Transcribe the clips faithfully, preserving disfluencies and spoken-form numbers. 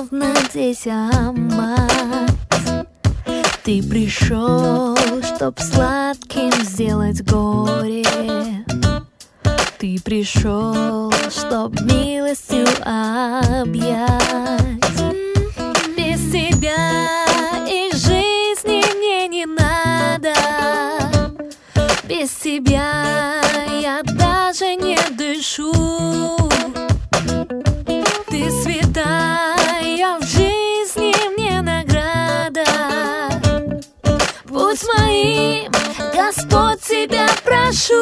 словно диамант. Ты пришел, чтоб сладким сделать горе. Ты пришел, чтоб милостью объять. Без тебя и жизни мне не надо. Без тебя я даже не дышу. Ты святая в жизни мне награда. Будь моим, Господь, тебя прошу.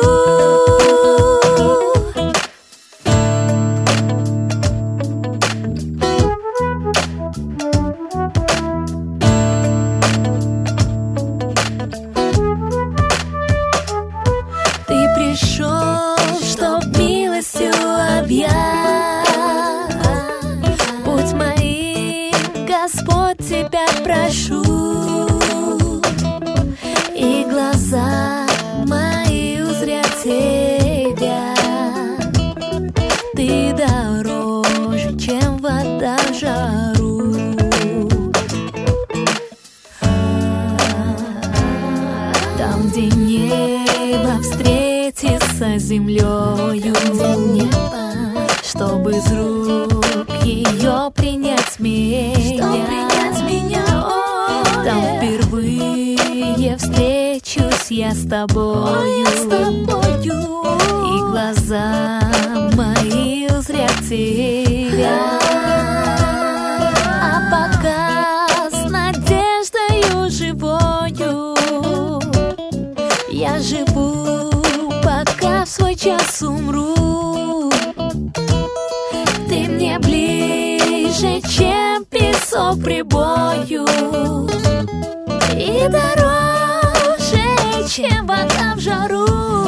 Ты пришел, чтоб милостью объять. Будь моим, Господь, тебя прошу. И глаза мои узрят тебя. Ты дороже, чем вода в жару. Там, где небо встретится с землею, чтобы из рук ее принять меня, там впервые встречусь я с тобою, и глаза мои узрят тебя. А пока с надеждою живою я живу, пока в свой час умру. Ты мне ближе, чем песок прибою, и дороже, чем вода в жару.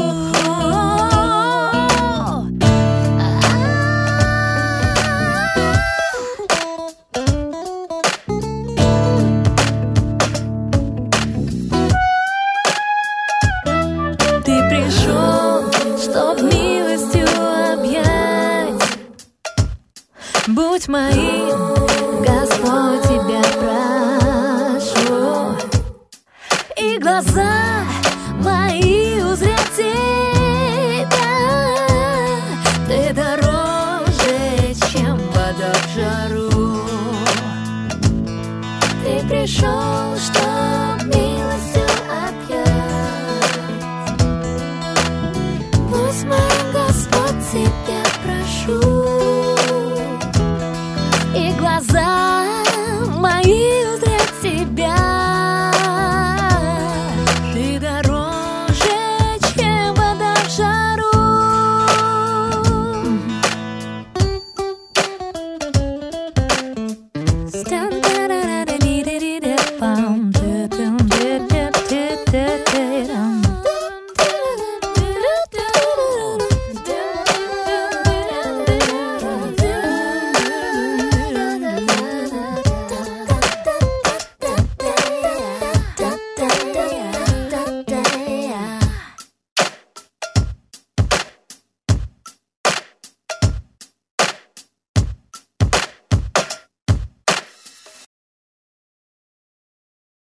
Ты пришел, чтоб милостью объять. Будь моим, Господь, тебя прошу. И глаза мои узрят тебя. Ты дороже, чем вода в жару. Ты пришел, чтоб милостью объять. Будь моим, Господь, тебя прошу. И глаза